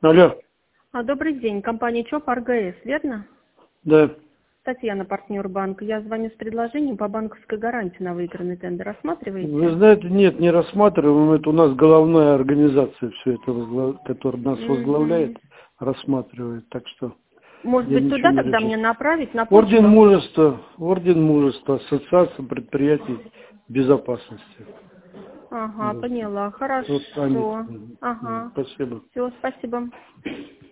Алло. Добрый день. Компания ЧОП РГС, верно? Да. Татьяна, партнер банка. Я звоню с предложением по банковской гарантии на выигранный тендер. Рассматриваете? Вы знаете, нет, не рассматриваем. Это у нас головная организация, все это, которая нас возглавляет, рассматривает. Так что Может я быть, ничего туда не тогда решил. мне направить на Орден почту? мужества, Ассоциация предприятий безопасности. Ага, Вот. поняла. Вот они. Хорошо. Ага. Спасибо. Все, спасибо.